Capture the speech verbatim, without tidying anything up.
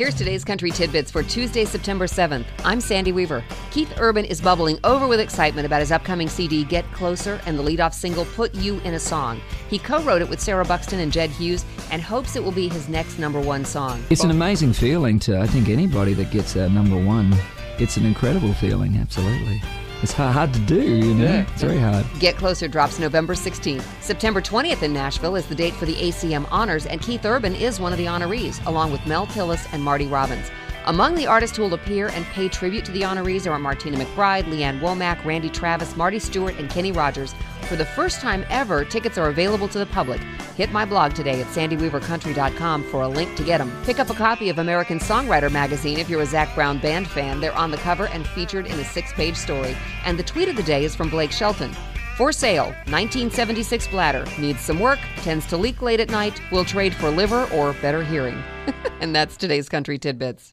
Here's today's Country Tidbits for Tuesday, September seventh. I'm Sandy Weaver. Keith Urban is bubbling over with excitement about his upcoming C D, Get Closer, and the leadoff single, Put You in a Song. He co-wrote it with Sarah Buxton and Jed Hughes and hopes it will be his next number one song. It's an amazing feeling to, I think, anybody that gets that number one. It's an incredible feeling, absolutely. It's hard to do, you know? Yeah. It's very hard. Get Closer drops November sixteenth. September twentieth in Nashville is the date for the A C M Honors, and Keith Urban is one of the honorees, along with Mel Tillis and Marty Robbins. Among the artists who will appear and pay tribute to the honorees are Martina McBride, Leanne Womack, Randy Travis, Marty Stewart, and Kenny Rogers. For the first time ever, tickets are available to the public. Hit my blog today at sandy weaver country dot com for a link to get them. Pick up a copy of American Songwriter magazine if you're a Zac Brown Band fan. They're on the cover and featured in a six-page story. And the tweet of the day is from Blake Shelton. For sale, nineteen seventy-six bladder. Needs some work, tends to leak late at night, will trade for liver or better hearing. And that's today's Country Tidbits.